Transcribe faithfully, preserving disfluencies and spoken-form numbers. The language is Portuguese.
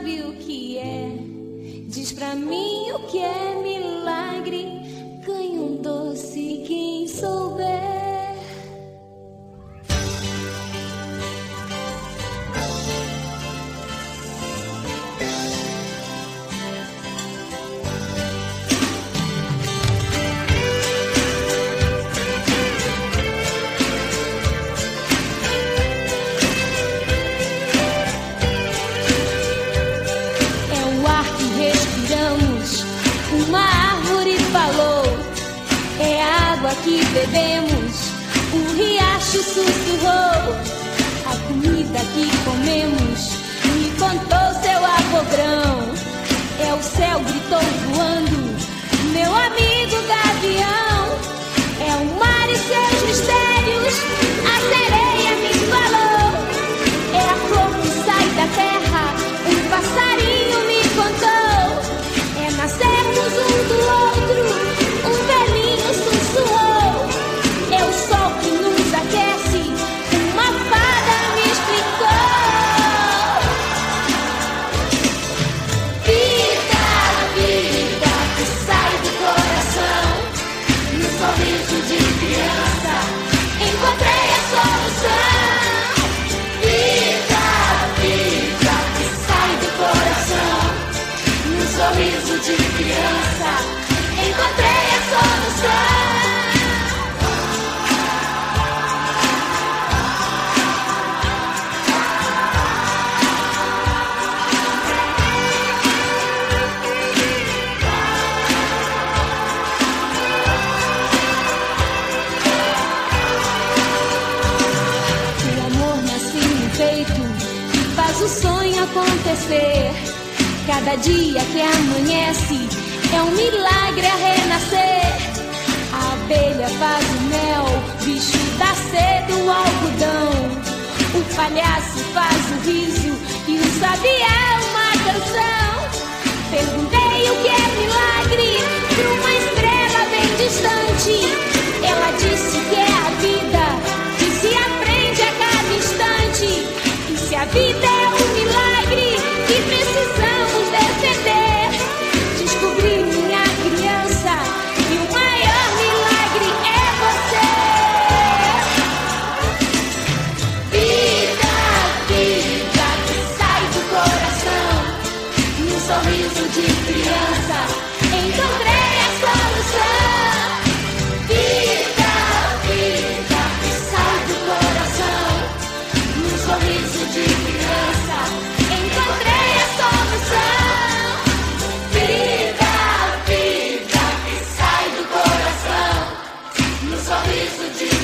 sabe o que é. Diz pra mim o que é milagre. Ganhe um doce quem souber. Que bebemos, o riacho sussurrou, a comida que comemos me contou seu avogrão. É o céu gritou voando, meu amigo gavião. É o mar e seus mistérios, a sereia me falou. É a flor que sai da terra, um passarinho me contou. É nascermos um do outro, um velhinho sussurrou. É o sol que nos aquece, uma fada me explicou. Vida, vida que sai do coração, no sorriso de criança encontrei a solução. Vida, vida que sai do coração, no sorriso de criança encontrei a solução. O sonho acontecer. Cada dia que amanhece é um milagre a renascer. A abelha faz o mel, o bicho dá cedo o algodão. O palhaço faz o riso e o sabiá uma canção. Perguntei o que é milagre pra uma estrela bem distante. Ela disse que é a vida que se aprende a cada instante. E se a vida é um milagre que precisamos defender, descobri minha criança e o maior milagre é você. Vida, vida que sai do coração, num sorriso de criança encontrei a solução. Vida, vida que sai do coração, num sorriso de criança encontrei a solução. Vida, vida que sai do coração, no sorriso de